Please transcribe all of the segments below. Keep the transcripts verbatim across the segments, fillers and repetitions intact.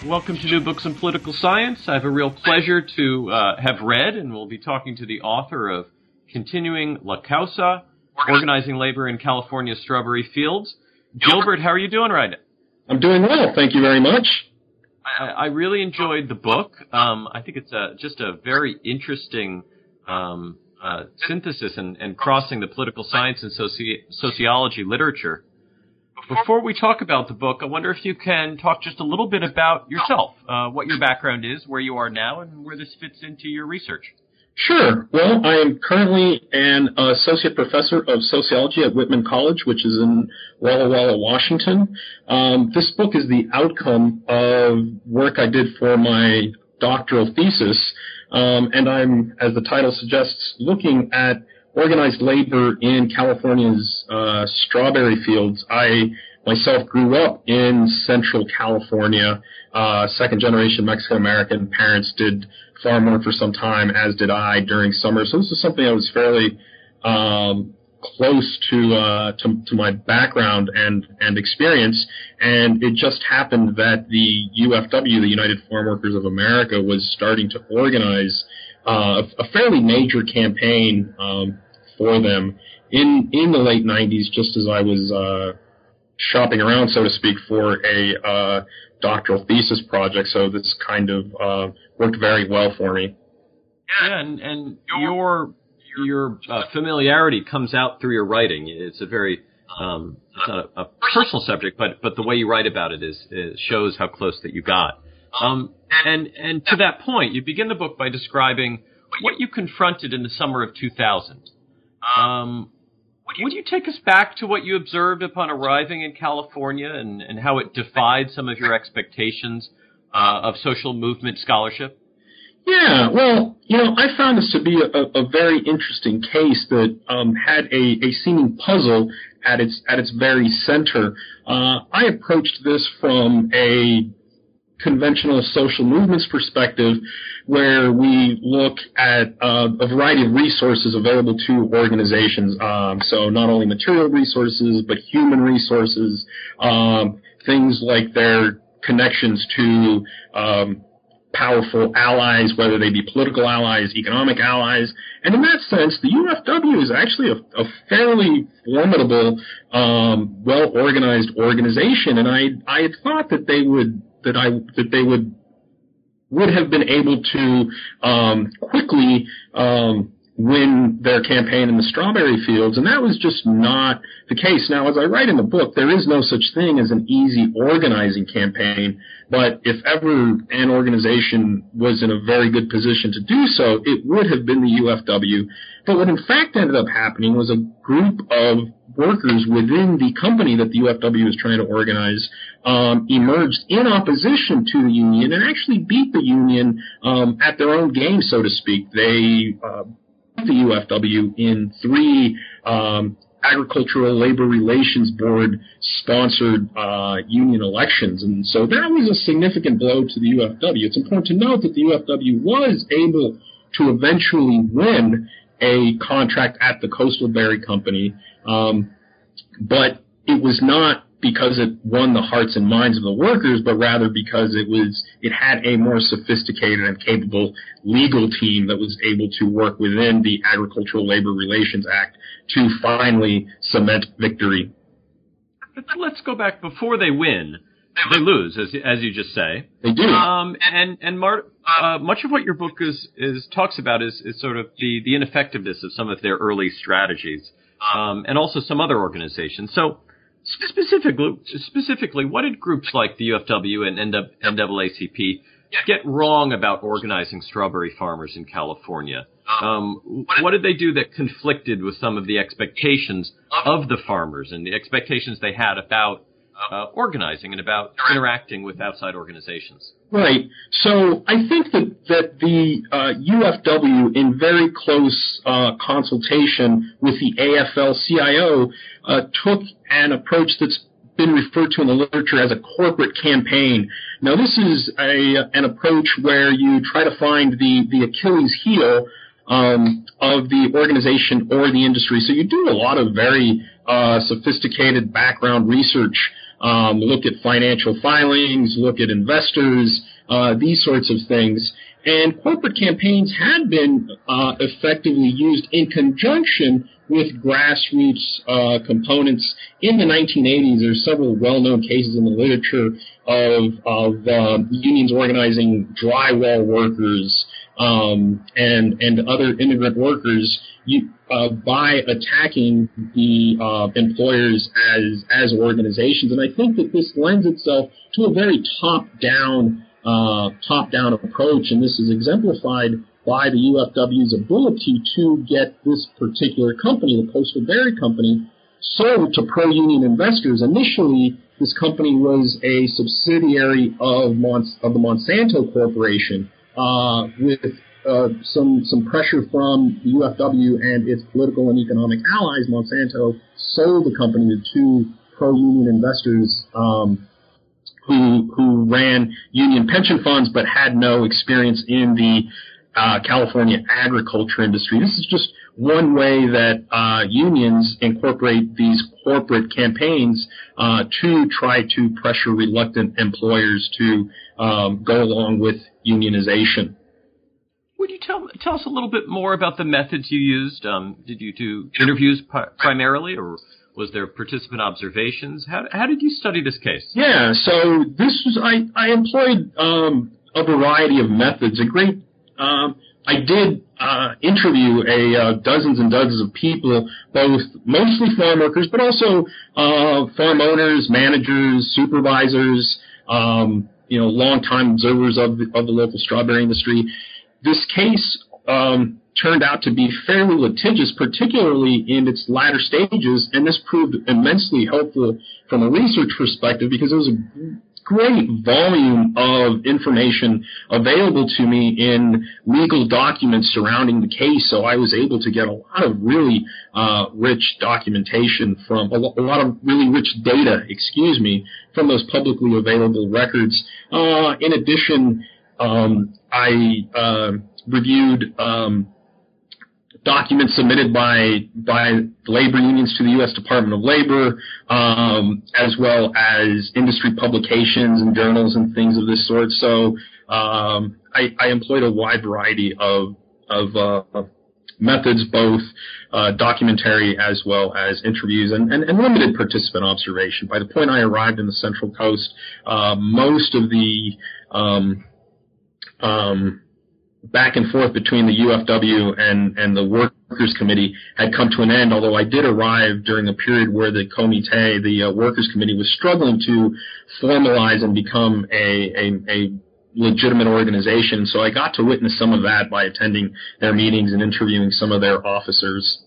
Welcome to New Books in Political Science. I have a real pleasure to uh, have read, and we'll be talking to the author of Continuing La Causa, Organizing Labor in California's Strawberry Fields. Gilbert, how are you doing right now? I'm doing well, thank you very much. I, I really enjoyed the book. Um, I think it's a, just a very interesting um, uh, synthesis and, and crossing the political science and soci- sociology literature. Before we talk about the book, I wonder if you can talk just a little bit about yourself, uh, what your background is, where you are now, and where this fits into your research. Sure. Well, I am currently an associate professor of sociology at Whitman College, which is in Walla Walla, Washington. Um, this book is the outcome of work I did for my doctoral thesis, um, and I'm, as the title suggests, looking at organized labor in California's uh, strawberry fields. I myself grew up in Central California. Uh, second-generation Mexican-American parents did farm work for some time, as did I during summer. So this is something I was fairly um, close to, uh, to to my background and and experience. And it just happened that the U F W, the United Farm Workers of America, was starting to organize uh, a, a fairly major campaign um, for them in in the late nineties, just as I was uh, shopping around, so to speak, for a uh, doctoral thesis project. So this kind of uh, worked very well for me. Yeah, and, and your your uh, familiarity comes out through your writing. It's a very um, it's not a, a personal subject, but but the way you write about it is, is shows how close that you got. Um, and and to that point, you begin the book by describing what you confronted in the summer of two thousand. Um, would you take us back to what you observed upon arriving in California and, and how it defied some of your expectations uh, of social movement scholarship? Yeah, well, you know, I found this to be a, a very interesting case that um, had a, a seeming puzzle at its at its very center. Uh, I approached this from a conventional social movements perspective, where we look at uh, a variety of resources available to organizations. Um, so not only material resources, but human resources, um, things like their connections to um, powerful allies, whether they be political allies, economic allies. And in that sense, the U F W is actually a, a fairly formidable, um, well-organized organization. And I, I had thought that they would that I that they would would have been able to um, quickly um, win their campaign in the strawberry fields, and that was just not the case. Now, as I write in the book, there is no such thing as an easy organizing campaign, but if ever an organization was in a very good position to do so, it would have been the U F W. But what in fact ended up happening was a group of workers within the company that the U F W was trying to organize um, emerged in opposition to the union and actually beat the union um, at their own game, so to speak. They uh, beat the U F W in three um, Agricultural Labor Relations Board sponsored uh, union elections, and so that was a significant blow to the U F W. It's important to note that the U F W was able to eventually win a contract at the Coastal Berry Company, um, but it was not because it won the hearts and minds of the workers, but rather because it was it had a more sophisticated and capable legal team that was able to work within the Agricultural Labor Relations Act to finally cement victory. But let's go back before they win. They lose, as as you just say. They do. Um, and and Mar- uh, much of what your book is, is talks about is, is sort of the, the ineffectiveness of some of their early strategies, um, and also some other organizations. So specifically, specifically, what did groups like the U F W and N double A C P get wrong about organizing strawberry farmers in California? Um, what did they do that conflicted with some of the expectations of the farmers and the expectations they had about Uh, organizing and about interacting with outside organizations? Right. So I think that, that the uh, U F W, in very close uh, consultation with the A F L C I O, uh, took an approach that's been referred to in the literature as a corporate campaign. Now, this is a an approach where you try to find the, the Achilles heel um, of the organization or the industry. So you do a lot of very uh, sophisticated background research um, look at financial filings, look at investors, uh, these sorts of things. And corporate campaigns had been uh, effectively used in conjunction with grassroots uh, components. In the nineteen eighties, there's several well-known cases in the literature of, of um, unions organizing drywall workers um, and and other immigrant workers you, uh, by attacking the uh, employers as as organizations. And I think that this lends itself to a very top-down Uh, top-down approach, and this is exemplified by the U F W's ability to get this particular company, the Coastal Berry Company, sold to pro-union investors. Initially, this company was a subsidiary of, Mons- of the Monsanto Corporation, uh, with uh, some some pressure from the U F W and its political and economic allies. Monsanto sold the company to two pro-union investors, um, who who ran union pension funds but had no experience in the uh, California agriculture industry. This is just one way that uh, unions incorporate these corporate campaigns uh, to try to pressure reluctant employers to um, go along with unionization. Would you tell tell us a little bit more about the methods you used? Um, did you do interviews pri- primarily, or was there participant observations? How how did you study this case? Yeah, so this was I I employed um, a variety of methods. A great um, I did uh, interview a uh, dozens and dozens of people, both mostly farm workers, but also uh, farm owners, managers, supervisors, um, you know, longtime observers of the, of the local strawberry industry. This case um, turned out to be fairly litigious, particularly in its latter stages, and this proved immensely helpful from a research perspective because there was a great volume of information available to me in legal documents surrounding the case, so I was able to get a lot of really uh, rich documentation from, a, lo- a lot of really rich data, excuse me, from those publicly available records. Uh, in addition, um, I uh, reviewed um, documents submitted by by labor unions to the U S Department of Labor, um, as well as industry publications and journals and things of this sort. So um, I, I employed a wide variety of of uh, methods, both uh, documentary as well as interviews, and, and, and limited participant observation. By the point I arrived in the Central Coast, uh, most of the um, um, back and forth between the U F W and, and the Workers' Committee had come to an end, although I did arrive during a period where the Comité, the uh, Workers' Committee, was struggling to formalize and become a, a, a legitimate organization. So I got to witness some of that by attending their meetings and interviewing some of their officers.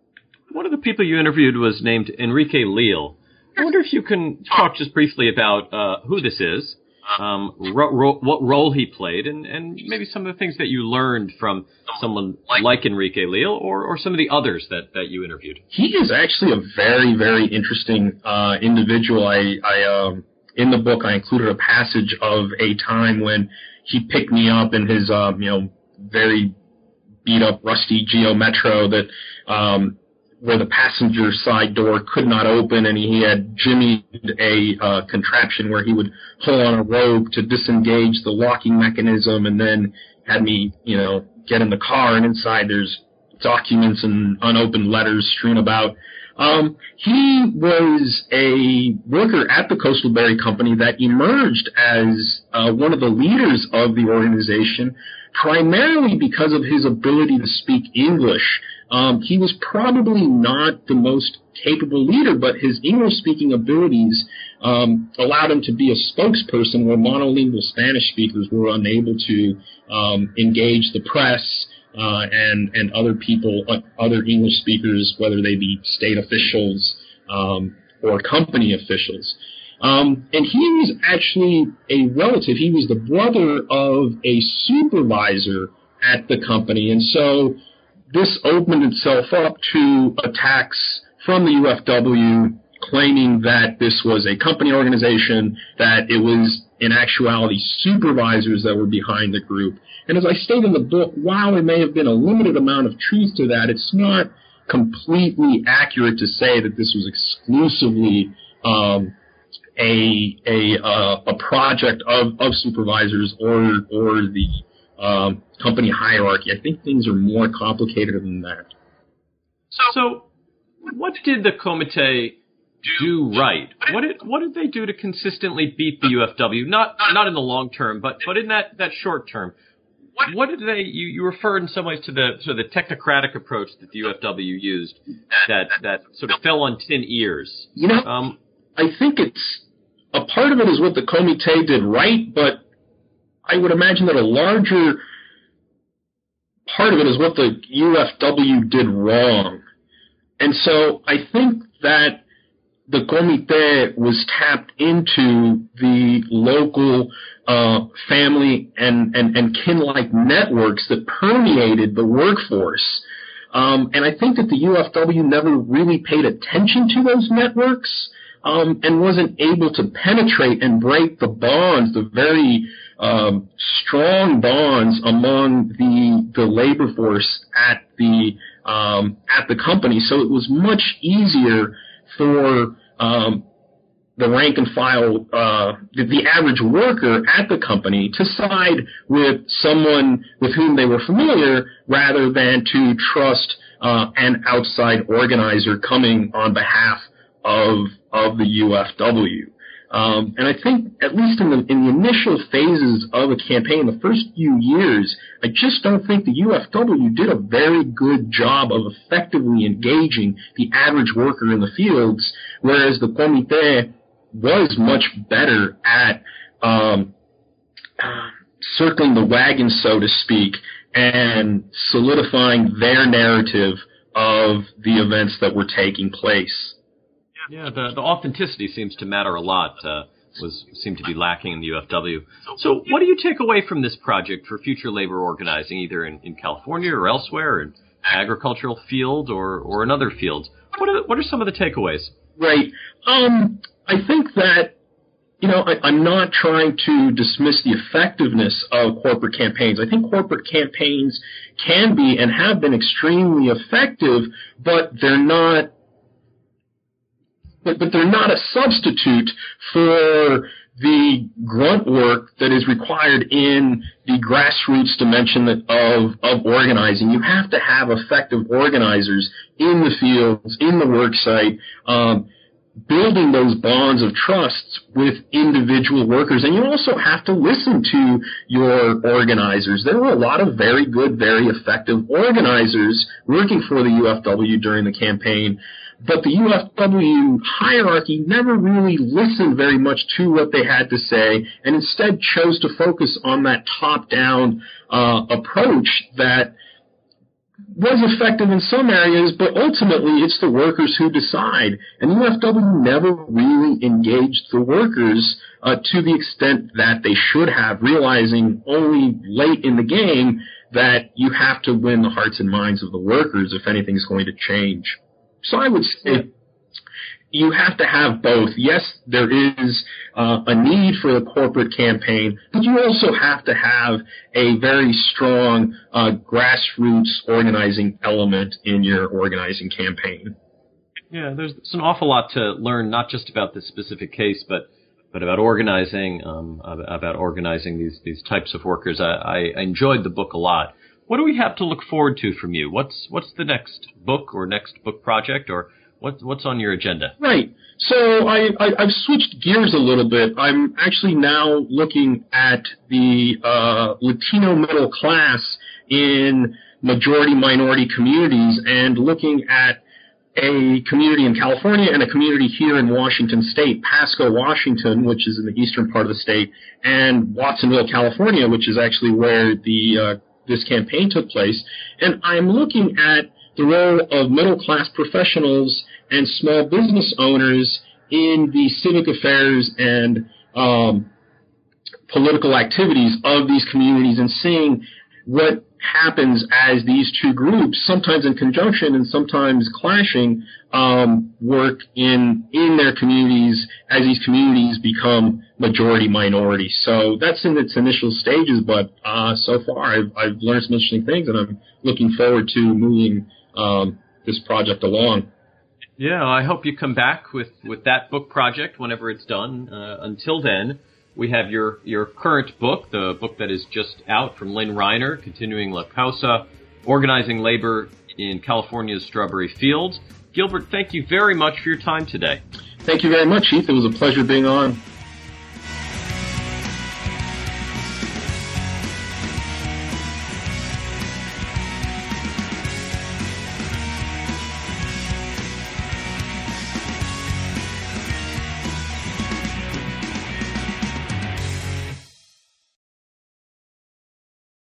One of the people you interviewed was named Enrique Leal. I wonder if you can talk just briefly about uh, who this is, Um, ro- ro- what role he played, and, and maybe some of the things that you learned from someone like Enrique Leal, or, or some of the others that, that you interviewed. He is actually a very, very interesting uh, individual. I, I um, in the book, I included a passage of a time when he picked me up in his, um, you know, very beat-up, rusty Geo Metro that um, where the passenger side door could not open, and he had jimmied a uh, contraption where he would pull on a rope to disengage the locking mechanism, and then had me, you know, get in the car, and inside there's documents and unopened letters strewn about. Um, he was a worker at the Coastal Berry Company that emerged as uh, one of the leaders of the organization, primarily because of his ability to speak English. Um, he was probably not the most capable leader, but his English-speaking abilities um, allowed him to be a spokesperson where monolingual Spanish speakers were unable to um, engage the press uh, and and other people, uh, other English speakers, whether they be state officials um, or company officials. Um, and he was actually a relative. He was the brother of a supervisor at the company, and so this opened itself up to attacks from the U F W claiming that this was a company organization, that it was in actuality supervisors that were behind the group. And as I state in the book, while there may have been a limited amount of truth to that, it's not completely accurate to say that this was exclusively um, a a uh, a project of, of supervisors or or the um, company hierarchy. I think things are more complicated than that. So, what did the Comité do right? What did what did they do to consistently beat the U F W? Not not in the long term, but but in that, that short term. What did they? You, you referred in some ways to the sort of the technocratic approach that the U F W used, that that sort of fell on tin ears. You know, um, I think it's a part of it is what the Comité did right, but I would imagine that a larger part of it is what the U F W did wrong. And so I think that the Comité was tapped into the local uh, family and, and, and kin-like networks that permeated the workforce. Um, and I think that the U F W never really paid attention to those networks um, and wasn't able to penetrate and break the bonds, the very um, strong bonds among the the labor force at the um, at the company. So it was much easier for um, the rank and file, uh, the, the average worker at the company to side with someone with whom they were familiar rather than to trust uh, an outside organizer coming on behalf of of the U F W. Um, and I think, at least in the, in the initial phases of a campaign, the first few years, I just don't think the U F W did a very good job of effectively engaging the average worker in the fields, whereas the Comité was much better at um, circling the wagon, so to speak, and solidifying their narrative of the events that were taking place. Yeah, the, the authenticity seems to matter a lot, uh, was seemed to be lacking in the U F W. So what do you take away from this project for future labor organizing, either in, in California or elsewhere, in agricultural field or, or in other fields? What are, what are some of the takeaways? Right. Um, I think that, you know, I, I'm not trying to dismiss the effectiveness of corporate campaigns. I think corporate campaigns can be and have been extremely effective, but they're not But, but they're not a substitute for the grunt work that is required in the grassroots dimension of, of organizing. You have to have effective organizers in the fields, in the work site, um, building those bonds of trust with individual workers. And you also have to listen to your organizers. There were a lot of very good, very effective organizers working for the U F W during the campaign. But the U F W hierarchy never really listened very much to what they had to say and instead chose to focus on that top-down uh, approach that was effective in some areas, but ultimately it's the workers who decide. And the U F W never really engaged the workers uh, to the extent that they should have, realizing only late in the game that you have to win the hearts and minds of the workers if anything's going to change. So I would say you have to have both. Yes, there is uh, a need for the corporate campaign, but you also have to have a very strong uh, grassroots organizing element in your organizing campaign. Yeah, there's, there's an awful lot to learn, not just about this specific case, but but about organizing, um, about organizing these these types of workers. I, I enjoyed the book a lot. What do we have to look forward to from you? What's what's the next book or next book project, or what, what's on your agenda? Right. So I, I, I've switched gears a little bit. I'm actually now looking at the uh, Latino middle class in majority-minority communities and looking at a community in California and a community here in Washington State, Pasco, Washington, which is in the eastern part of the state, and Watsonville, California, which is actually where the uh, this campaign took place. And I'm looking at the role of middle-class professionals and small business owners in the civic affairs and um, political activities of these communities and seeing what happens as these two groups, sometimes in conjunction and sometimes clashing, um, work in in their communities as these communities become majority-minority. So that's in its initial stages, but uh, so far I've, I've learned some interesting things, and I'm looking forward to moving um, this project along. Yeah, I hope you come back with, with that book project whenever it's done. Uh, until then, we have your, your current book, the book that is just out from Lynn Reiner, Continuing La Causa, Organizing Labor in California's Strawberry Fields. Gilbert, thank you very much for your time today. Thank you very much, Heath. It was a pleasure being on.